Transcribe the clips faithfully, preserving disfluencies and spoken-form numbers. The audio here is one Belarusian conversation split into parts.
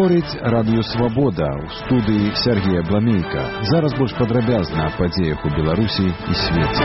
Гаворыць Радыё Свабода, у студыі Сергія Бламейка. Зараз больш падрабязна аб падзеях у Беларусі і свеце.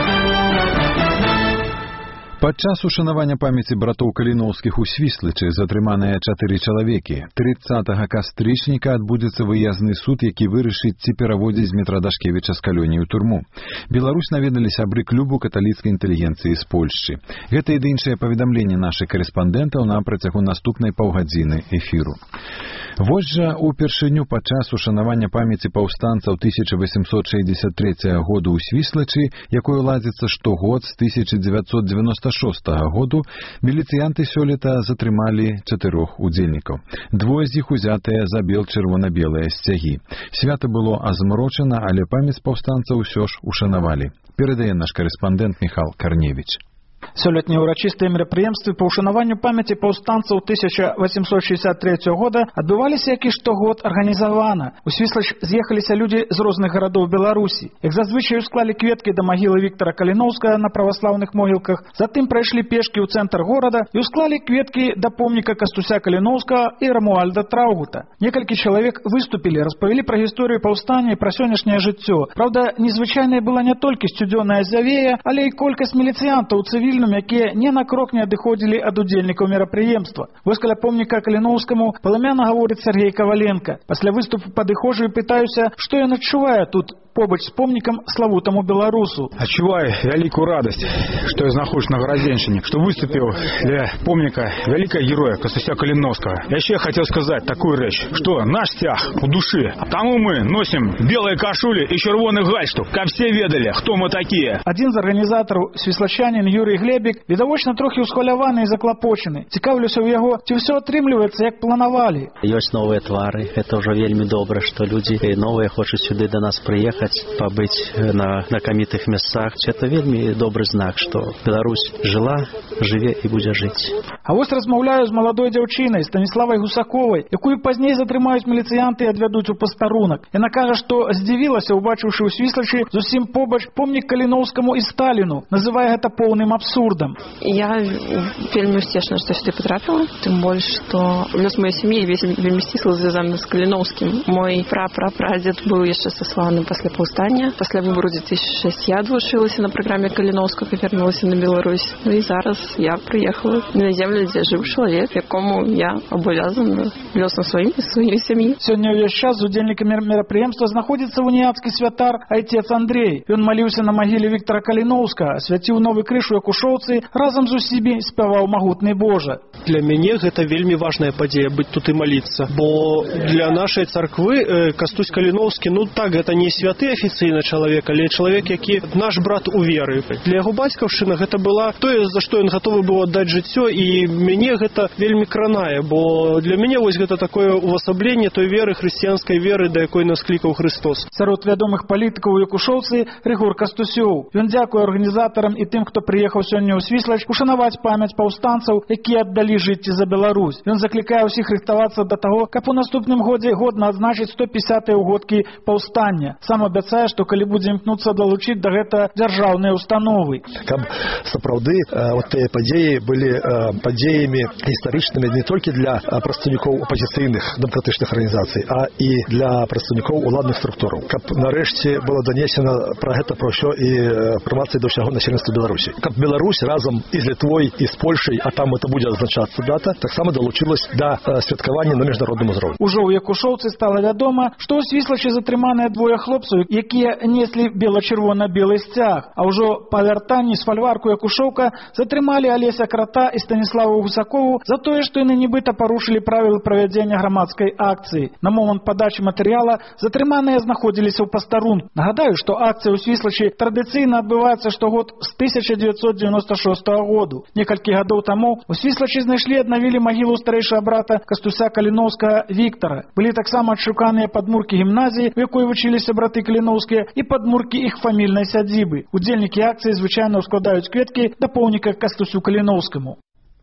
Падчас ушанавання памяці братоў Каліноўскіх у Свіслачы затрыманыя чатыры чалавекі. трыццатага кастрычніка адбудзецца выязны суд, які вырашыць, ці пераводзіць Змітра Дашкевіча з калоніі ў турму. Беларусь наведалі сябры клубу каталіцкай інтэлігенцыі з Польшчы. Гэта і іншыя паведамленні нашых корэспандэнтаў на працягу наступнай паўгадзіны эфіру. Вось жа упершыню падчас ушанавання памяці паўстанцаў тысяча васемсот шэсцьдзесят трэцяга году ў Свіслачы, якое ладзіцца штогод з тысяча дзевяцьсот дзевяноста шостага году, міліцыянты сёлета затрымалі чатырох удзельнікаў. Двое з іх узятыя за бел-чырвона-белыя сцягі. Свята было азмрочана, але памяць паўстанцаў усё ж ушанавалі. Перадае наш корэспандэнт Міхал Карневіч. Сёлетнія ўрачыстыя мерапрыемствы па ўшанаванню памяці паўстанцаў тысяча васемсот шэсцьдесят трэцяга года адбываліся як і штогод арганізавана. У Свіслач з'ехаліся людзі з розных гарадоў Беларусі. Як зазвычай усклалі кветкі да магілы Віктара Каліноўскага на праваслаўных могілках, затым прайшлі пешкі ў цэнтр горада і усклалі кветкі да помніка Кастуся Каліноўскага і Рамуальда Траўгута. Некалькі чалавек выступілі, распавялі пра гісторыю паўстання і пра сённяшняе жыццё. Праўда, незвычайнай была не толькі сцюдзёная завея, але і колькасць міліцыянтаў цывільных, якія не на крок не адыходзілі ад удзельнікаў мерапрыемства. Вось каля помніка Каліноўскаму паламяна гаворыць Сергей Каваленко. Пасля выступу падыходжу і пытаюся, што ён адчувае тут побач з помнікам славутаму беларусу. Адчуваю вялікую радасць, што я знаходжусь на Гарадзеншчыне, што выступіў для помніка вялікага героя Кастуся Каліноўскага. Яшчэ хацеў сказаць такую рэч, што наш сцяг у душы. Таму мы носім белыя кашулі і чырвоны гальштук, каб все ведалі, хто мы такія. Адзін з арганізатараў, свіслачанін Юрый Глебік, відавочна трохі ўсхваляваны і заклапочаны. Цікаўлюся ў яго, ці ўсё атрымліваецца, як планавалі. Ёсць новыя твары, гэта ўжо вельмі добра, што людзі новыя хочуць сюды да нас прыехаць, пабыць на знакамітых месцах. Это вельмі добры знак, што Беларусь жыла, жыве і будзе жыць. А вось размаўляю з маладой дзяўчынай, Станіславай Гусаковай, якую пазней затрымаюць міліцыянты і адвядуць у пастарунак. Яна кажа, што здзівілася, убачыўшы ў Свіслачы зусім побач помнік Каліноўскаму і Сталіну, называе гэта поўным абсурдам. Я вельмі ўцешна, што сюды патрапіла, тым больш, што лёс маёй сям'і вельмі сцісла звязаны з Каліноўскім. Мой пра-пра-прадзед быў яшчэ сасланы пасля паўстання. Пасля выбору две тысячи шестого я адвучылася на праграме Каліноўскага і вярнулася на Беларусь. Ну і зараз я прыехала на землю, дзе жыў чалавек, якому я абавязана лёсам сваім і сваёй сям'і. Сёння ўвесь час з удзельнікамі мерапрыемства знаходзіцца уніяцкі святар айцец Андрей. Ён маліўся на магіле Віктара Каліноўскага, свяціў новы крыж у Якушоўцы, разам з усімі спяваў магутны Божа. Для мяне гэта вельмі важная падзея быць тут і маліцца, бо для нашай царквы э, Кастусь Каліноўскі, ну так, гэта не святы афіцыйны чалавек, але чалавек, які наш брат у веры. Для яго бацькаўшчына гэта была тое, за што ён гатовы быў аддаць жыццё, і мяне гэта вельмі кранае, бо для мяне вось гэта такое увасабленне той веры, хрысціянскай веры, да якой нас клікаў Христос. Сярод вядомых палітыкаў у Якушоўцы Рыгор Кастусёў. Ён дзякуе арганізатарам і тым, хто прыехаў сёння ў Свіслач ушанаваць памяць паўстанцаў, якія аддалі жыцці за Беларусь. Ён заклікае ўсіх рыхтавацца да таго, каб у наступным годзе годна адзначыць сто пятьдесятыя ўгодкі паўстання. Сам абяцае, што калі будзе імкнуцца далучыць да гэта дзяржаўныя установы. Каб сапраўды вот тыя падзеі былі падзеямі гістарычнымі не толькі для прадстаўнікоў апазіцыйных дэмакратычных арганізацый, а і для прадстаўнікоў уладных структураў. Каб нарэшце было данесена пра гэта пра ўсё і інфармацыя да ўсяго насельніцтва Беларусі. Каб Беларусь разам і з Літвой, і з Польшай, а там это будзе азначацца дата, таксама далучылась да святкавання на міжнародным узроўні. Ужо ў Якушоўцы стала вядома, што ў Свіслачы затрыманыя двое хлопцаў, якія неслі бела-чырвона-белы сцяг. А ўжо па вяртанні з фальварку Якушоўка затрымалі Алеся Крата і Станіславу Гусакову за тое, што яны нібыта парушылі правілы правядзення грамадскай акцыі. На момант падачы матэрыяла затрыманыя знаходзіліся ў пастарунку. Нагадаю, што акцыя ў Свіслачы традыцыйна адбываецца штогод з тысяча дзевяцьсот дзевяноста шостага году. Некалькі гадоў таму у Свіслачы знайшлі і аднавілі магілу старэйшага брата Кастуся Каліноўскага Віктара. Былі таксама адшуканыя падмуркі гімназіі, у якой вучыліся браты Каліноўскія, і падмуркі іх фамільнай сядзібы. Удзельнікі акцыі звычайна ўскладаюць кветкі да помніка Кастусю Каліноўскаму.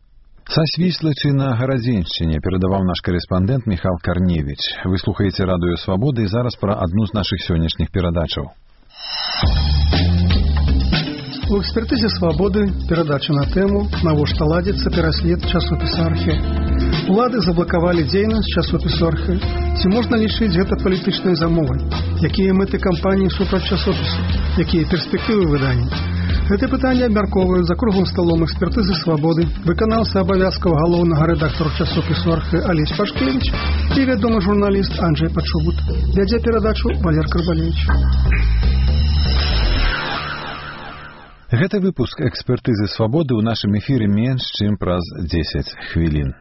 Са Свіслачы на Гарадзеншчыне перадаваў наш корэспандэнт Міхал Карневіч. Вы слухаеце Радыё Свабода і зараз пра адну з нашых сённяшніх перадачаў. У экспертызе «Свабоды» перадача на тэму «Навошта ладзіцца пераслед часопіса «Архе». Улады заблакавалі дзейнасць часопісу «Архе». Ці можна лічыць гэта палітычнай замовай? Якія мэты кампаніі супраць часопісу? Якія перспектывы выдання? Гэта пытанне абмяркоўваюць за круглым сталом экспертызы «Свабоды» выканаўца абавязкаў галоўнага рэдактара часопісу «Архе» Алесь Пашкевіч і вядомы журналіст Анджэй Пачубут. Вядзе перадачу Валер Карбалевич. Гэта выпуск экспертызы «Свабоды» ў нашым эфіры менш, чым праз дзесяць хвілін.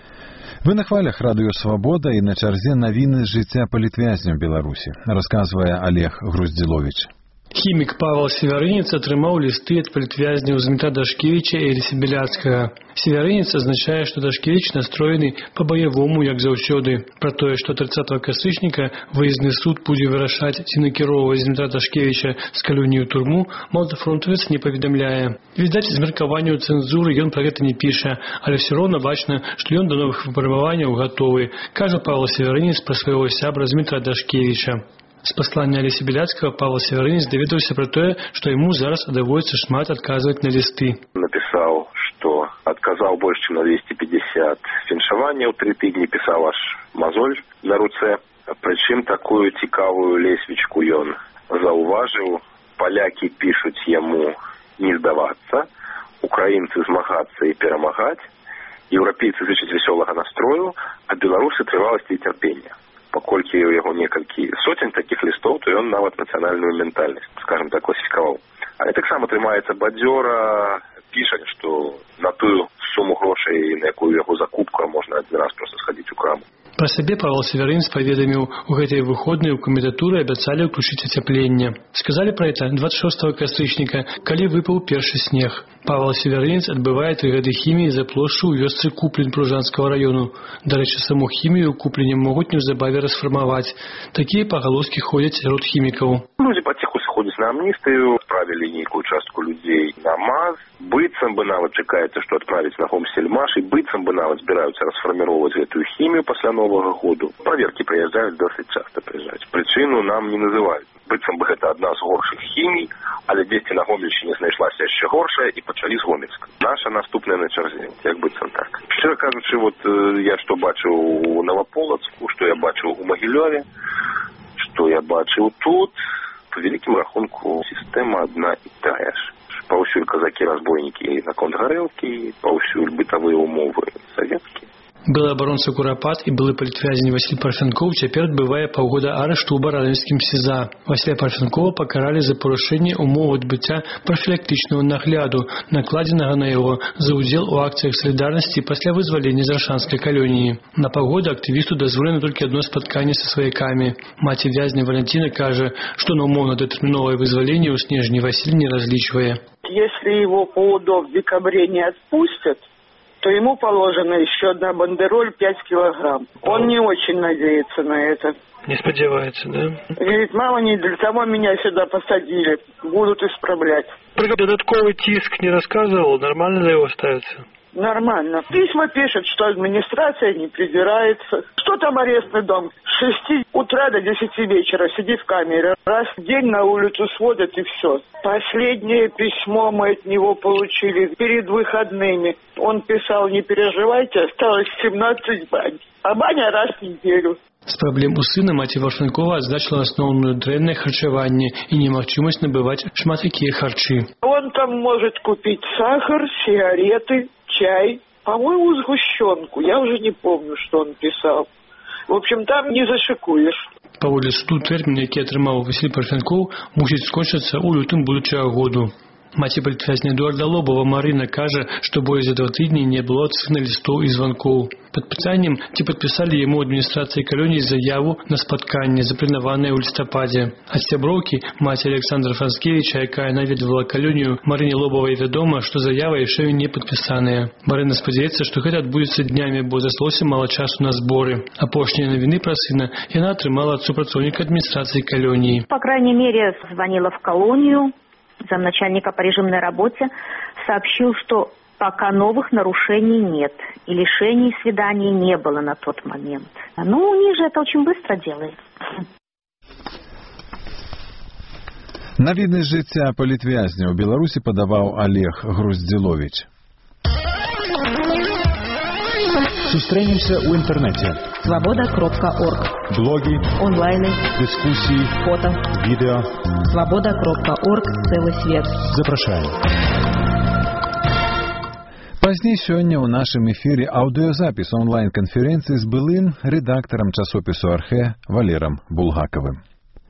Вы на хвалях радыё «Свабода» і на чарзе навіны з жыцця палітвязняў Беларусі, расказвае Олег Груздзіловіч. Хімік Павел Севярынец атрымаў лісты ад палітвязняў Змітра Дашкевіча і Алеся Беляцкага. Севярынец азначае, што Дашкевіч настроены па-баявому, як заўсёды. Пра тое, што трыццатага кастрычніка выездны суд будзе вырашаць, ці накіроўваць Змітра Дашкевіча з калоніі ў турму, малдафронтавец не паведамляе. Відаць, з меркаванняў цэнзуры ён пра гэта не піша, але ўсё роўна бачна, што ён да новых выпрабаванняў гатовы, кажа Павел Севярынец пра свайго сябра Змітра Дашкевіча. З паслання Алеся Беляцкага Павел Севярынец даведаўся пра тое, што яму зараз даводзіцца шмат адказваць на лісты. Напісаў, што адказаў больш, чым на двести пятьдесят фіншаванняў, тры тыдні пісаў аж мазоль на руцэ. Прычым такую цікавую лесвічку ён заўважыў. Палякі пішуць яму не здавацца, украінцы змагацца і перамагаць, еўрапейцы зычаць вясёлага настрою, а беларусы трываласці і цярпення. Паколькі у яго некалькі сотень такіх лістоў, то ён нават нацыянальную ментальнасць, скажем так, класіфікаваў. Але таксама трымаецца бадзёра, піша, што на тую суму грошай, на якую яго закупка, можна адзін раз проста схадзіць у краму. Пра сябе Павел Севярынец паведаміў, у гэтыя выходныя ў камендатуры абяцалі ўключыць ацяпленне. Сказалі пра гэта дваццаць шостага кастрычніка, калі выпаў першы снег. Павел Севярынец адбывае тры гады хіміі за плошчу ў вёсцы Куплін Пружанскага раёну. Дарэчы, саму хімію ў Купліне могуць неўзабаве расфармаваць. Такія пагалоскі ходзяць сярод хімікаў. Людзі паціху сходзяць на амністыю, адправілі нейкую частку людзей на МАЗ. Быццам бы нават чакаецца, што адправіць на Хомсельмаш, і быццам бы нават збіраюцца расфарміроўваць гэтую хімію пасля Новага году. Праверкі прыязджаюць, досыць часта прыязджаюць. Прычыну нам не называюць. Быццам бы гэта адна з горшых хімій, але дзесьці на Гомельшчыне знайшлася яшчэ горшая і пачалі з Гомельска. Наша наступная на чарзе, як быццам так. Шчыра кажучы, вот я што бачыў у Новополацку, што я бачыў у Магілёве, што я бачыў тут, по вялікім рахунку сістэма адна і тая ж. Паўсюль казакі-разбойнікі наконт гарэлкі, паўсюль бытавыя умовы савецкія. Былы абаронца Курапат і былы палітвязень Васіль Парфянкоў цяпер адбывае паўгода арышту ў баранаўскім СІЗА. Васіля Парфянкова пакаралі за парушэнне умоў адбыцця прафілактычнага нагляду, накладзенага на яго за ўдзел у акцыях салідарнасці пасля вызвалення з рашанскай калоніі. На паўгода актывісту дазволена толькі адно спатканне са сваякамі. Маці вязня Валентина кажа, што на умоўна-датэрміновае вызваленне ў снежні Васіль не разлічвае. Если его по УДО в декабре не отпустят, то ему положена еще одна бандероль пять килограмм. Он не очень надеется на это. Не сподевается, да? Говорит, мама, не для того меня сюда посадили. Будут исправлять. Про додатковый тиск не рассказывал? Нормально за его ставится? Нормально. Письма пишет, что администрация не придирается. Что там арестный дом? С шести утра до десяти вечера сиди в камере. Раз в день на улицу сводят и все. Последнее письмо мы от него получили перед выходными. Он писал, не переживайте, осталось семнадцать бань. А баня раз в неделю. З праблем у сына маці Варфанкова адзначыла асноўную дрэннае харчаванне і немагчымасць набываць шмат якія харчы. Он там может купить сахар, сигареты, чай, по-моему, сгущенку. Я уже не помню, что он писал. В общем, там не зашикуешь. Паводле суду тэрмін, які атрымаў Васіль Парфянкоў, мусіць скончыцца ў лютым будучага году. Маці палітвязня Эдуарда Лобова Марына кажа, што болей за два тыдні не было ад сына лістоў і званкоў. Пад пытаннем, ці падпісалі яму адміністрацыі калоніі заяву на спатканне, запланаванае ў лістападзе. Ад сяброўкі, маці Александра Францкевіча, якая наведвала калонію, Марыне Лобавай вядома, што заява яшчэ не падпісаная. Марына спадзяецца, што гэта адбудзецца днямі, бо засталося мала часу на зборы. Апошнія навіны пра сына яна атрымала ад супрацоўніка адміністрацыі калоніі. По крайней мере, звонила в колонию. Замначальника по режимной работе сообщил, что пока новых нарушений нет и лишений свиданий не было на тот момент. Ну, у них же это очень быстро делается. Навіднасць жыцця палітвязня ў Беларусі падаваў Олег Груздзіловіч. Сустрэнемся ў інтэрнэце. Свобода кропка орг. Блоги, онлайны, дискуссии, фото, видео. Свобода кропка орг. Целый свет. Запрашаем. Пазней сёння ў нашым эфіры аўдыёзапіс онлайн-канферэнцыі з былым рэдактарам часопісу «Архэ» Валерам Булгакавым.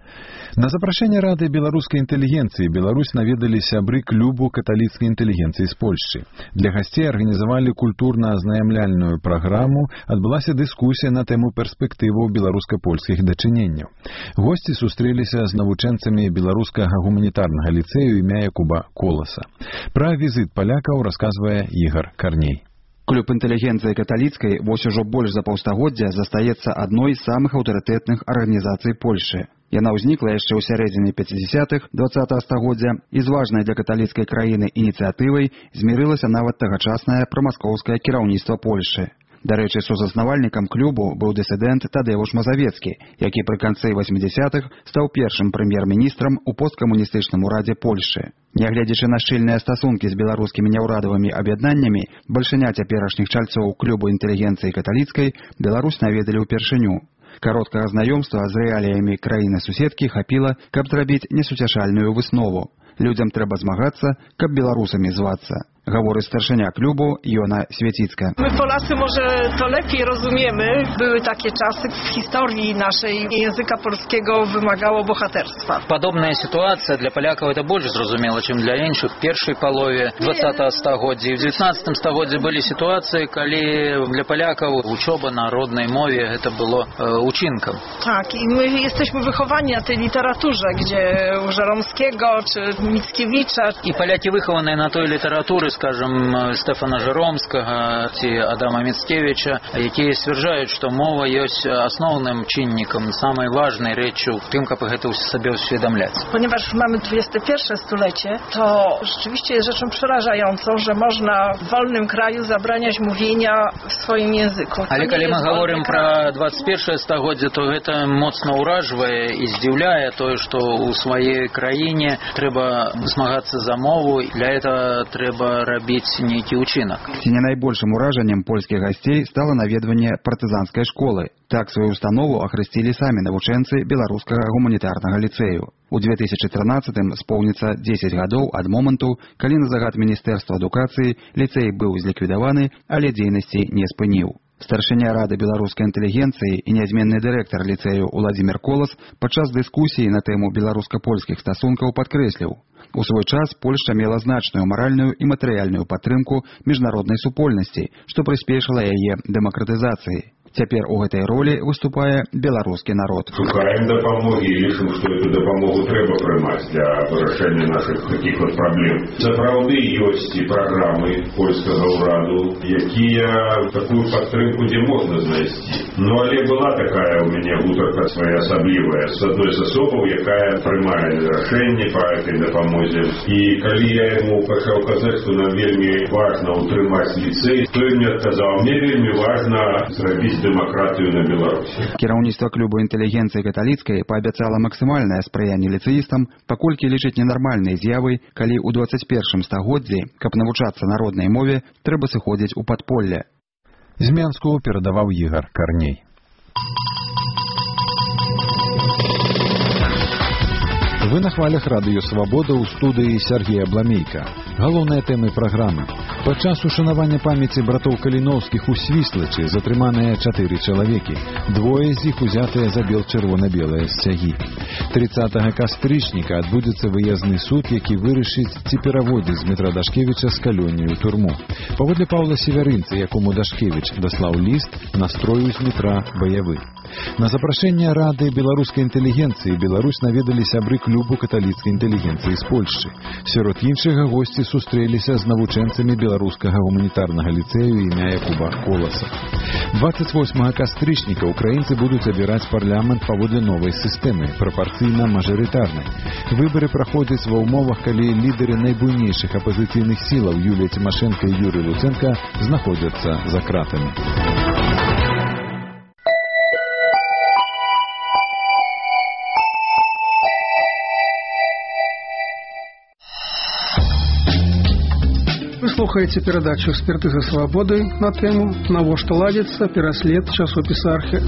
На запрашэнне Рады беларускай інтэлігенцыі Беларусь наведалі сябры клубу каталіцкай інтэлігенцыі з Польшчы. Для гасцей арганізавалі культурна-азнаямляльную праграму, адбылася дыскусія на тэму перспектываў беларуска-польскіх дачыненняў. Госці сустрэліся з навучэнцамі беларускага гуманітарнага ліцэю імя Якуба Коласа. Пра візіт палякаў расказвае Ігар Карней. Клуб інтэлігенцыі каталіцкай вось ужо больш за паўстагоддзя застаецца адной з самых аўтарытэтных арганізацый Польшы. Яна ўзнікла яшчэ ў сярэдзіне пяцідзясятых дваццатага стагоддзя і з важнай для каталіцкай краіны ініцыятывай змірылася нават тагачаснае прамаскоўскае кіраўніцтва Польшы. Дарэчы, сузаснавальнікам клубу быў дысідэнт Тадэвуш Мазавецкі, які пры канцы васьмідзясятых стаў першым прэм'ер-міністрам у посткамуністычным урадзе Польшы. Нягледзячы на шчыльныя стасункі з беларускімі няўрадавымі аб'яднаннямі, бальшыня цяперашніх чальцоў клубу інтэлігенцыі каталіцкай Беларусь наведалі ўпершыню. Кароткага знаёмства з рэаліямі краіны-суседкі хапіла, каб зрабіць несуцяшальную выснову. Людзям трэба змагацца, каб беларусамі звацца. Говорить старшenia klubu Iona Świecicka. My Polacy może to lepiej rozumiemy. Były takie czasy w historii naszej języka polskiego wymagało bohaterstwa. Подобная ситуация для поляков это больше зрозумела, чем для іншых. В першей полове двадцатого стагоддзя и в девятнадцатом стагоддзе были ситуации, когда для поляков учеба на родной мове это было э, учинком. Tak, i my jesteśmy wychowani na tej literaturze, gdzie u Żeromskiego czy Mickiewicza. И поляки выхованные на той литературе, скажем, Стефана Жеромскага ці Адама Міцкевича, які сцвярджаюць, што мова ёсць асноўным чыннікам, самай важнай рэччю тым, каб гэта сабе усведамляць. Ponieważ mamy dwudzieste pierwsze stulecie, to rzeczywiście jest rzeczą przerażającą, że można w wolnym kraju zabraniać mówienia w swoim języku. Ale калі мы гаворым пра двадцать первое стагоддзе, то гэта моцна ўражвае і здзіўляе тое, што ў сваёй краіне трэба змагацца за мову, для этого трэба рабіць нейкі ўчынак. Ці не найбольшым уражаннем польскіх гасцей стала наведванне партызанскай школы. Так сваю установу ахрысцілі самі навучэнцы беларускага гуманітарнага ліцэю. У две тысячи тринадцатым споўніцца дзесяць гадоў ад моманту, калі на загад Міністэрства адукацыі ліцэй быў зліквідаваны, але дзейнасці не спыніў. Старшыня Рады беларускай інтэлігенцыі і нязменны дырэктар ліцэю Уладзімір Колас падчас дыскусіі на тэму беларуска-польскіх стасункаў падкрэсліў: у свой час Польшча мела значную маральную і матэрыяльную падтрымку міжнароднай супольнасці, што прыспешыла яе дэмакратызацыі. Цяпер у гэтай ролі выступае беларускі народ. Шукаем дапамогі і лічым, што эту дапамогу трэба прымаць для вырашэння нашых такіх вот праблем. Сапраўды ёсць і праграмы польскага ўраду, якія такую падтрымку дзе можна знайсці. Ну але была такая ў мяне гутарка своеасаблівая з адной з асобаў, якая прымае рашэнне па этой дапамозе. І калі я яму пачаў казаць, што нам вельмі важна ўтрымаць ліцэй, то ён мне адказаў: мне вельмі важна зрабіць дэмакратыю на Беларусі. Кіраўніцтва клубу інтэлігенцыі каталіцкай паабяцала максімальнае спрыянне ліцэістам, паколькі лічыць ненармальнай з'явай, калі ў двадцать первым стагоддзі, каб навучацца на роднай мове, трэба сыходзіць у падполле. З Менску перадаваў Ігар Карней. Вы на хвалях радыё «Свабода» ў студыі Сергея Бламейка. Галоўныя тэмы праграмы. Падчас ушанавання памяці братоў Каліноўскіх у Свіслачы затрыманыя чатыры чалавекі. Двое з іх узятыя за бел чырвона-белыя сцягі. тридцатага кастрычніка адбудзецца выязны суд, які вырашыць, ці пераводзіць Дмітра Дашкевіча з калоніі ў турму. Паводле Паўла Севярынца, якому Дашкевіч даслаў ліст, настрою з Дмітра баявы. На запрашэнне Рады беларускай інтэлігенцыі Беларусь наведалі сябры клубу каталіцкай інтэлігенцыі з Польшчы. Сярод іншага госці сустрэліся з навучэнцамі беларускага гуманітарнага ліцэю імя Якуба Коласа. двадцать восьмага кастрычніка украінцы будуць абіраць парламент паводле новай сістэмы, прапарцыйна-мажарытарнай. Выбары праходзяць ва ўмовах, калі лідары найбуйнейшых апазіцыйных сілаў Юлія Цімашэнка і Юрый Луцэнка знаходзяцца за кратамі. слухаеце перадачу «Экспертыза свабоды» на тэму «Навошта ладзіцца пераслед часопіса «Архэ».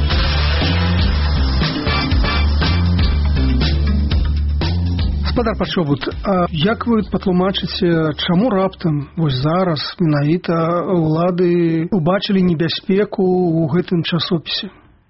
Гаспадар Пачобут, а як вы патлумачыце, чаму раптам вось зараз менавіта ўлады убачылі небяспеку ў гэтым часопісе?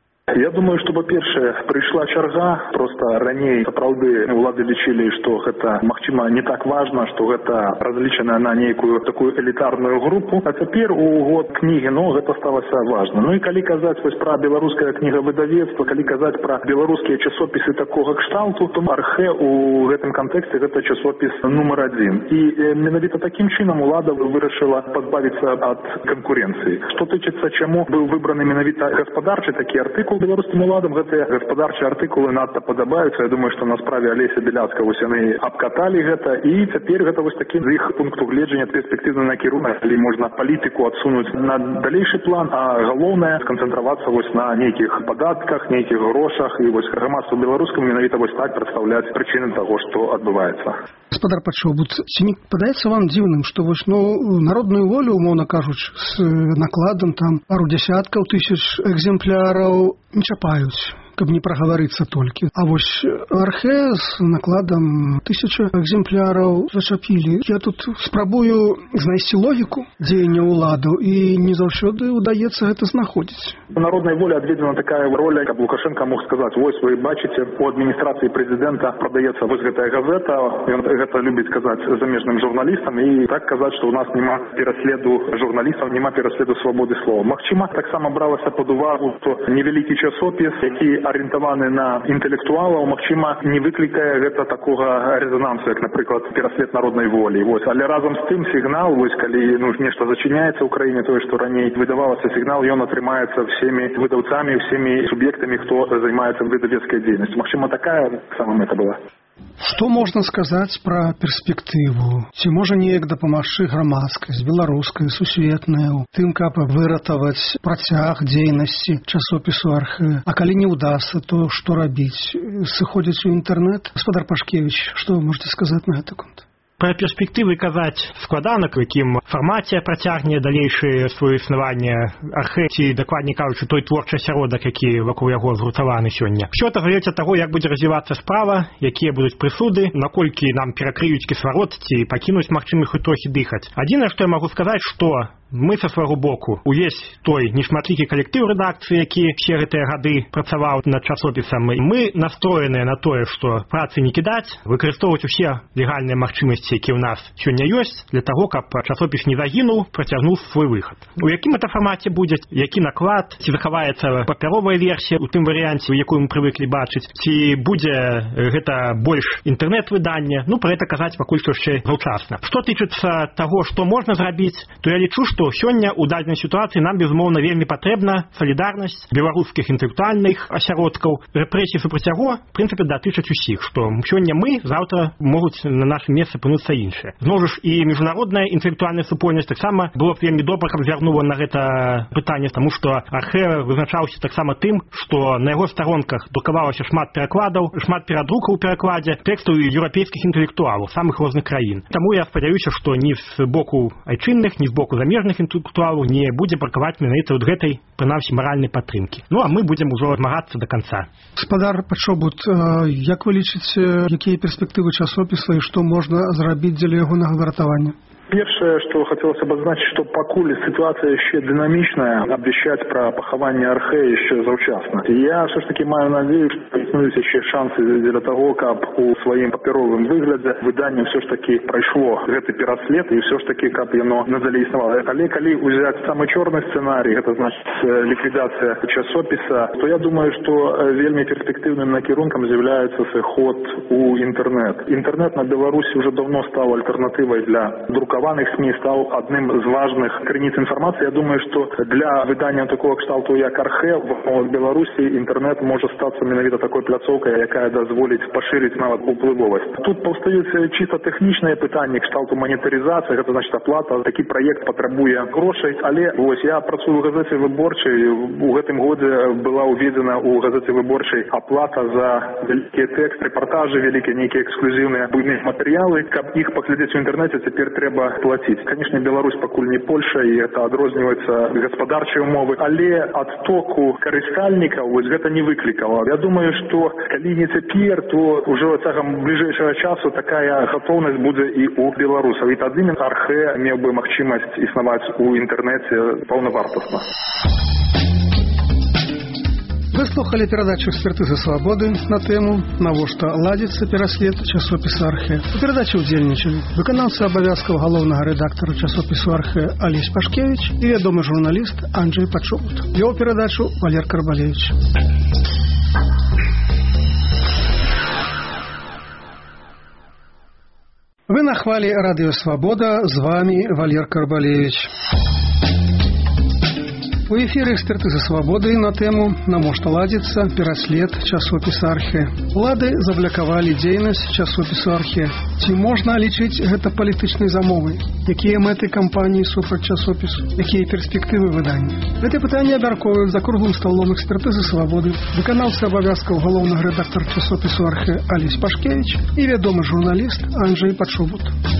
Я думаю, что, по-першае, прыйшла чарга, просто раней сапраўды улады лічылі, што гэта, магчыма, не так важна, што гэта разлічана на нейкую такую элітарную групу, а цяпер у год кнігі, ну, гэта сталася важна. Ну і калі казаць вось пра беларускае кнігавыдавецтва, калі казаць пра беларускія часопісы такога кшталту, то «Архэ» у гэтым кантэксце гэта часопіс нумар адзін. І менавіта такім чынам улада вырашыла пазбавіцца ад канкурэнцыі. Што тычыцца, чаму быў выбраны менавіта гаспадарчы такі артыкул, беларускім уладам гэтыя гаспадарчыя артыкулы надта падабаюцца. Я думаю, што на справе Алеся Беляцкая вось яны абкаталі гэта, і цяпер гэта вось такі з іх пункту гледжання перспектыўны накірунак, калі можна палітыку адсунуць на далейшы план, а галоўнае сканцэнтравацца вось на нейкіх падатках, нейкіх грошах, і вось грамадству беларускаму менавіта вось так прадстаўляць прычыны таго, што адбываецца. Гаспадар Пачобут, ці не падаецца вам дзіўным, што вось ну народную волю, умоўна кажучы, з накладам там пару дзясяткаў тысяч экземпляраў не чапаюць, каб не прагаварыцца толькі. А вось «Архэ» з накладам тысяча экземпляраў зачапілі. Я тут спрабую знайсці логіку дзеяння ўладаў, і не заўсёды ўдаецца гэта знаходзіць. У народнай волі адведзена такая роля, каб Лукашенко мог сказаць: вось вы бачыце, у адміністрацыі прэзідэнта прадаецца вось гэтая газета, ён гэта любіць казаць замежным журналістам, і так казаць, што ў нас няма пераследу журналістаў, няма пераследу свабоды слова. Магчыма, таксама бралася пад увагу, што невялікі часопіс, які арыентаваны на інтэлектуалаў, магчыма, не выклікае гэта такога резонансу, як, напрыклад, пераслед народнай волі. Вось, але разам з тым сігнал, вось калі ну нешта зачыняецца ў краіне, тое, што раней выдавалася сігнал, ён атрымаецца всеми выдаўцамі, всеми суб'ектамі, хто займаецца выдавецкай дзейнасцю. Магчыма, такая сама мэта была. Што можна сказаць пра перспектыву? Ці можа неяк дапамагчы грамадскасць, беларуская, сусветная, тым, каб выратаваць працяг дзейнасці часопісу «Архэ»? А калі не ўдасца, то што рабіць? Сыходзіць у інтэрнэт? Гаспадар Пашкевіч, што вы можаце сказаць на гэты конт? Пра перспектывы казаць складана, у якім фармаце працягне далейшае сваё існаванне «Архэ», ці, дакладней кажучы, той творчы асяродак, які вакол яго згуртаваны сёння. Усё это залежыць ад таго, як будзе развівацца справа, якія будуць прысуды, наколькі нам перакрыюць кісларод, ці пакінуць магчымых і трохі дыхаць. Адзінае, што я магу сказаць, што мы са свайго боку увесь той нешматлікі калектыў рэдакцыі, які все гэтыя гады працаваў над часопісам, мы настроеныя на тое, што працы не кідаць, выкарыстоўваць усе легальныя магчымасці, якія ў нас сёння ёсць, для таго, каб часопіс не загінуў, працягнуў свой выхад. У якім это фармаце будзе, які наклад, ці захаваецца папяровая версія у тым варыянце, у якую мы прывыклі бачыць, ці будзе гэта больш інтэрнэт-выданне, ну пра гэта казаць пакуль што яшчэ заўчасна. Што тычыцца таго, што можна зрабіць, то я лічу, што сёння ў дадзенай сітуацыі нам, безумоўна, вельмі патрэбна салідарнасць беларускіх інтэлектуальных асяродкаў. Рэпрэсіі супраць яго, в прынцыпе, датычаць усіх, што сёння мы, заўтра могуць на нашым месцы апынуцца іншыя. Зноў ж і міжнародная інтэлектуальная супольнасць таксама было б вельмі добра, каб звярнула на гэта пытанне, таму што «Архэ» вызначаўся таксама тым, што на яго старонках друкавалася шмат перакладаў, шмат перадрукаў у перакладзе тэкстаў еўрапейскіх інтэлектуалаў самых розных краін. Таму я спадзяюся, што ні з боку айчынных, ні з боку замежных інтэлектуалаў не будзе бракаваць менавіта ад гэтай, прынамсі, маральнай падтрымкі. Ну а мы будзем ужо змагацца да канца. Гаспадар Пачобут, як вы лічыце, якія перспектывы часопіса і што можна зрабіць дзеля ягонага выратавання? Першае, што хацелася б адзначыць, што пакуль сітуацыя яшчэ дынамічная, абвяшчаць пра пахаванне «Архэ» яшчэ заўчасна. Я ўсё ж такі маю надзею, што існуюць яшчэ шансы дзеля таго, каб у сваім папяровым выглядзе выданне ўсё ж такі прайшло гэты пераслед, і ўсё ж такі, каб яно надалей існавала. Але калі ўзяць самы чорны сцэнарый, гэта значыць ліквідацыя часопіса, то я думаю, што вельмі перспектыўным накірункам з'яўляецца сыход у інтэрнэт. Інтэрнэт на Беларусі ўжо даўно стаў альтэрнатывай для друкавання СМИ стал одним из важных крыніц информации. Я думаю, что для выдания такого кшталту, як «Архэ», в Беларуси интернет может статься менавіта такой пляцоўкай, якая дазволіць пашырыць нават уплывовасць. Тут паўстаюць чисто тэхнічныя пытанні кшталту манетарызацыі, гэта значит оплата. Такі праект патрабуе грошай, але вось я працую ў газеце выборчай. У гэтым годзе была уведзена ў газеце выборчай оплата за вялікія тэкст, рэпартажы вялікія, нейкія эксклюзіўныя буйныя матэрыялы. Каб іх паглядзець у інтэрнэце, цяпер трэба трэба плаціць. Конечно, Беларусь пакуль не Польша, і это адрозніваецца гаспадарчай умовы, але адтоку карыстальнікаў вось гэта не выклікала. Я думаю, што калі не цяпер, то ўжо цягам бліжэйшага часу такая гатоўнасць будзе і ў беларусаў. І тады архэ меў бы магчымасць існаваць у інтэрнэце паўнавартасна. Вы слухали передачу «Экспертизы свободы» на тему «Навошта ладзіцца пераслед часопіса «Архэ». У перадачы ўдзельнічалі выканаўца абавязкаў галоўнага рэдактара часопісу «Архэ» Алесь Пашкевич і вядомы журналіст Анджэй Пачобут. Вёў перадачу Валер Карбалевич. Вы на хвалі радыё «Свобода», з вами Валер Карбалевич. У эфіры «Экспертызы свободы» на тему «Навошта ладзіцца пераслед часопіса «Архэ». Улады заблакавалі дзейнасць часопісу «Архэ». Ці можна лічыць гэта палітычнай замовай? Якія мэты кампаніі супраць часопісу? Якія перспектывы выдання? Гэтае пытанне абмяркоўваюць за круглым сталом «Экспертызы свободы» выканаўца абавязкаў галоўнага рэдактара часопісу «Архэ» Алесь Пашкевич і вядомы журналіст Анджэй Пачобут.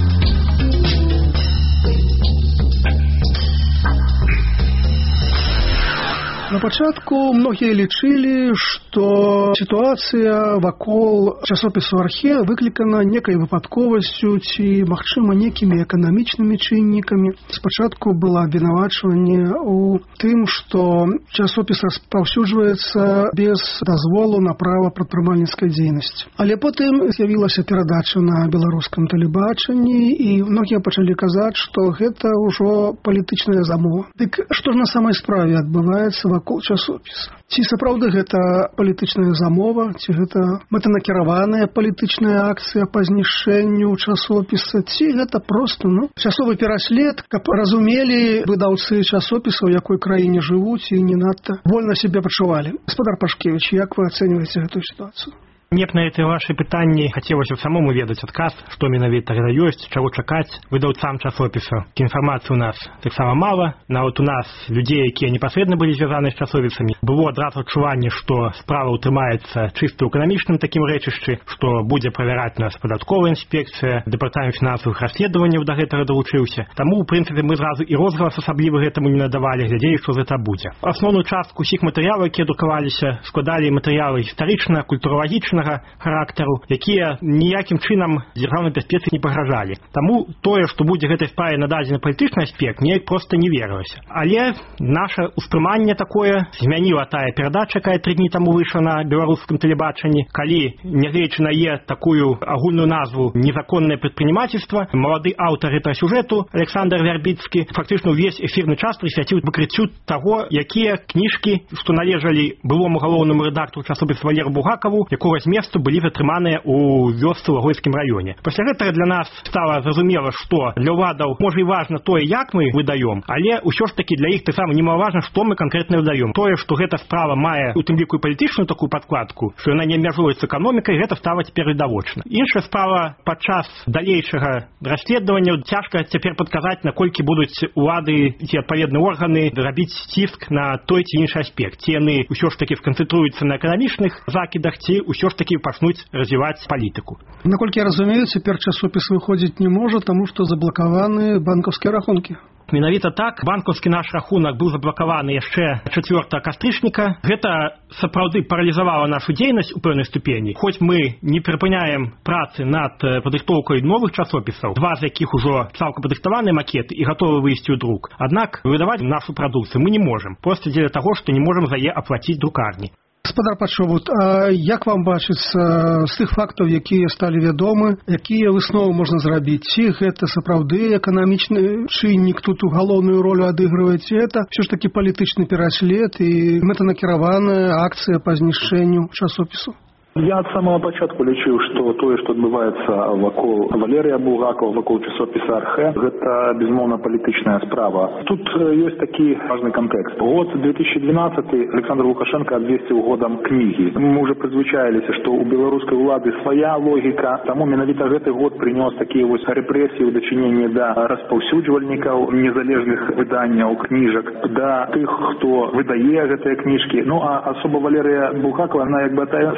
На пачатку многія лічылі, што сітуацыя вакол часопісу «Архэ» выклікана некай выпадковасцю ці, магчыма, некімі эканамічнымі чыннікамі. Спачатку было абвінавачванне ў тым, што часопіс распаўсюджваецца без дазволу на права прадпрымальніцкай дзейнасці. Але потым з'явілася перадача на беларускам тэлебачанні, і многія пачалі казаць, што гэта ўжо палітычная замова. Дык што ж на самай справе адбываецца вакол часопіса? Ці сапраўды гэта палітычная замова, ці гэта мэтанакіраваная палітычная акцыя па знішчэнню часопіса, ці гэта проста, ну, часовы пераслед, каб разумелі выдаўцы часопіса, у якой краіне жывуць і не надта вольна сябе пачувалі. Гаспадар Пашкевич, як вы ацэньваеце гэтую сітуацыю? Мне б на эти ваши пытанні хацелася самому ведаць адказ, што менавіта гэта ёсць, чаго чакаць выдаўцам часопіса. Інфармацыі у нас таксама мала. Нават у нас людзей, якія непасрэдна былі звязаны з часопісамі, было адразу адчуванне, што справа ўтрымаецца чыста ў эканамічным такім рэчышчы, што будзе правяраць нас падатковая інспекцыя, дэпартамент фінансавых расследаванняў да гэтага далучыўся. Таму, ў прынцыпе, мы зразу і розгалас асабліва гэтаму не надавалі, глядзелі, што гэта будзе. Асноўную частку ўсіх матэрыялаў, якія друкаваліся, складалі матэрыялы гістарычна, культуралагічна характару, якія ніякім чынам дзяржаўнай бяспецы не пагражалі. Таму тое, што будзе гэтай справе нададзены палітычны аспект, неяк проста не верылася. Але наша ўспрыманне такое змяніла тая перадача, якая тры дні таму выйшла на беларускім тэлебачанні, калі, нягледзячы на е такую агульную назву «Незаконнае прадпрымацельства», малады аўтар гэтага сюжэту Александр Вярбіцкі фактычна ўвесь эфірны час прысвяціў выкрыццю таго, якія кніжкі, што належалі былому галоўнаму рэдактару часопіса Валеру Булгакаву, якога место былі затрыманыя ў вёсцы ў Лагойскім раёне. Пасля гэтага для нас стала зразумела, што для ўладаў можа і важна тое, як мы выдаём, але ўсё ж такі для іх таксама немалаважна, што мы канкрэтна выдаём. Тое, што гэта справа мае у тым ліку і палітычную такую падкладку, што яна не абмяжуецца эканомікай, гэта стала цяпер відавочна. Іншая справа, падчас далейшага расследавання цяжка цяпер падказаць, наколькі будуць улады ці адпаведныя органы рабіць ціск на той ці іншы аспект. Ці яны ўсё ж такі сканцэнтруюцца на эканамічных закідах, ці ўсё ж такі пачнуць развіваць палітыку. Наколькі я разумею, цяпер часопіс выходзіць не можа, таму што заблакаваны банкаўскія рахункі. Менавіта так, банкаўскі наш рахунак быў заблакаваны яшчэ чацвёртага кастрычніка. Гэта сапраўды паралізавала нашу дзейнасць у пэўнай ступені. Хоць мы не прыпыняем працы над падрыхтоўкай новых часопісаў, два з якіх ужо цалкам падрыхтаваныя макеты і гатовы выйсці ў друк. Аднак выдаваць нашу прадукцыю мы не можам, проста дзеля таго, што не можам за яе аплаціць друкарні. Гаспадар Пачобут, а як вам бачыцца з тых фактаў, якія сталі вядомы, якія высновы можна зрабіць? Ці гэта сапраўды эканамічны чыннік тут у галоўную ролю адыгрывае, ці гэта ўсё ж такі палітычны пераслед і мэтанакіраваная акцыя па знішчэнню часопісу? Я ад самого пачатку лічыў, што тое, што адбываецца вакол Валерія Булгакова, вакол часопіса «Архэ», гэта, безумоўна, палітычная справа. Тут ёсць такі важны кантэкст. Год две тысячи двенадцатый Александр Лукашенко абвесціў годам кнігі. Мы ўжо прызвычаіліся, што ў беларускай улады свая логіка, таму менавіта гэты год прынёс такія вось рэпрэсіі ў дачыненні да распаўсюджвальнікаў незалежных выданняў кніжак, да тых, хто выдае гэтыя кніжкі. Ну, а асоба Валерія Булгакова, она як бы атаясамліваецца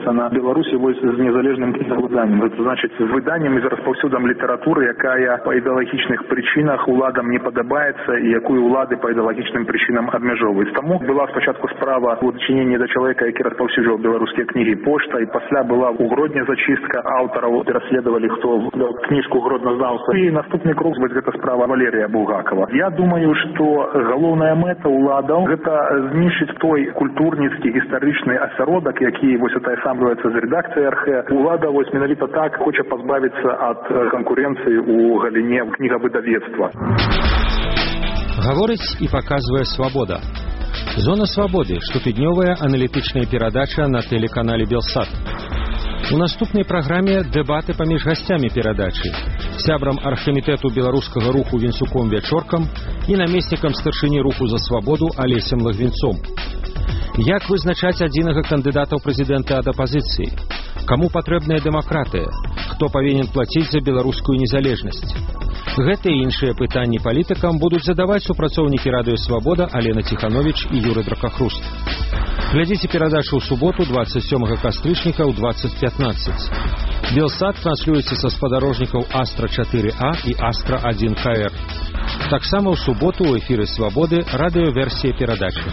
знаходзяцца на Беларусі вось з незалежным выданнем. Гэта значыць з выданнем і з распаўсюдам літаратуры, якая па ідэалагічных прычынах уладам не падабаецца і якую улады па ідэалагічным прычынам абмяжоўваюць. Таму была спачатку справа у дачыненні да чалавека, які распаўсюджваў беларускія кнігі пошта, і пасля была ў Гродні зачыстка аўтараў, пераследавалі, хто даў кніжку гродназнаўства. І наступны крок вось гэта справа Валерія Булгакова. Я думаю, што галоўная мэта уладаў гэта знішчыць той культурніцкі гістарычны асяродак, які вось атаясамліваецца з рэдакцыяй Архэ. Улада вось менавіта так хоча пазбавіцца ад канкурэнцыі ў галіне кнігавыдавецтва. Гаворыць і паказвае свабода. Зона свабоды, штотыднёвая аналітычная перадача на тэлеканале Белсат. У наступнай праграме дэбаты паміж гасцямі перадачы, сябрам аргкамітэту беларускага руху Венцуком Вячоркам і намеснікам старшыні руху за свабоду Алесем Лагвінцом. Як вызначаць адзінага кандыдата ў прэзідэнты ад апазіцыі? Каму патрэбная дэмакратыя? Хто павінен плаціць за беларускую незалежнасць? Гэтыя і іншыя пытанні палітыкам будуць задаваць супрацоўнікі радыё «Свабода» Алена Ціхановіч і Юры Дракахруст. Глядзіце перадачу ў суботу двадцать сёмага кастрычніка ў двадцать пятнадцать. Белсат транслюецца са спадарожнікаў Астра чатыры А і Астра один К Р. Таксама ў суботу ў эфіры «Свабоды» радыёверсія перадачы.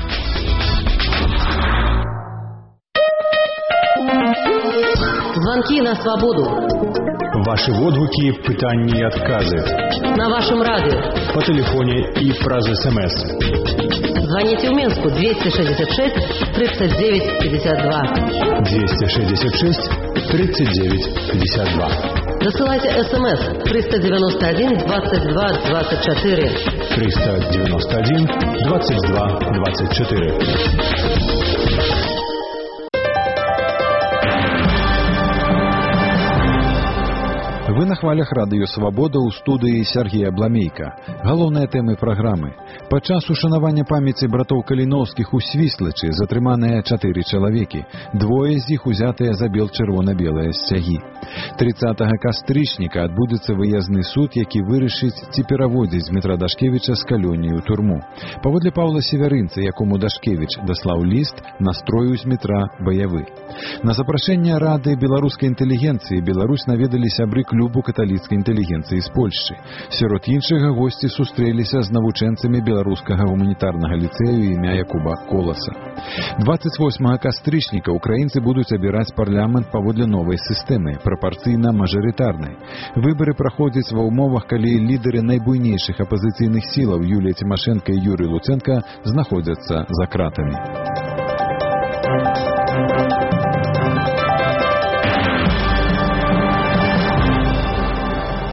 Звонки на свободу. Ваши водгуки, пытанні и отказы. На вашем радио. По телефоне и праз СМС. Звоните в Минску двести шестьдесят шесть тридцать девять пятьдесят два. двести шестьдесят шесть тридцать девять пятьдесят два. Засылайте СМС триста девяносто один двадцать два двадцать четыре. триста девяносто один двадцать два двадцать четыре. Вы на хвалях радыё «Свабода» ў студыі Сергея Бламейка. Галоўныя тэмы праграмы. Падчас ушанавання памяці братоў Каліноўскіх у Свіслачы затрыманыя чатыры чалавекі. Двое з іх узятыя за бел-чырвона-белыя сцягі. трыццатага кастрычніка адбудзецца выязны суд, які вырашыць, ці пераводзіць Дмітра Дашкевіча з калоніі ў турму. Паводле Паўла Севярынца, якому Дашкевіч даслаў ліст, настрою з Дмітра баявы. На запрашэнне Рады беларускай інтэлігенцыі Беларусь наведалі сябры клубу каталіцкай інтэлігенцыі з Польшчы. Сярод іншага госці сустрэліся з навучэнцамі беларускага гуманітарнага ліцэю імя Якуба Коласа. двадцать восьмага кастрычніка украінцы будуць абіраць парламент паводле новай сістэмы, прапарцыйна-мажарытарнай. Выбары праходзяць ва ўмовах, калі лідары найбуйнейшых апазіцыйных сілаў Юлія Цімашэнка і Юрый Луцэнка знаходзяцца за кратамі.